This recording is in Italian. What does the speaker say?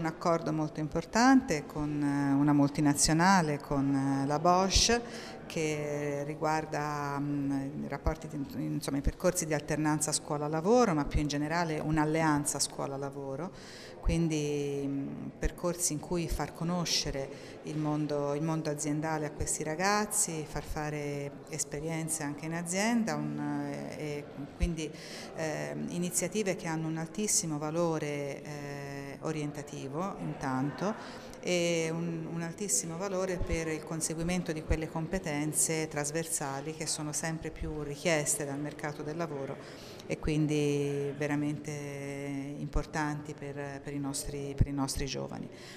un accordo molto importante con una multinazionale, con la Bosch, che riguarda i rapporti, insomma, i percorsi di alternanza scuola-lavoro, ma più in generale un'alleanza scuola-lavoro, quindi percorsi in cui far conoscere il mondo aziendale a questi ragazzi, far fare esperienze anche in azienda, e quindi iniziative che hanno un altissimo valore orientativo intanto, e un altissimo valore per il conseguimento di quelle competenze trasversali che sono sempre più richieste dal mercato del lavoro e quindi veramente importanti per i nostri giovani.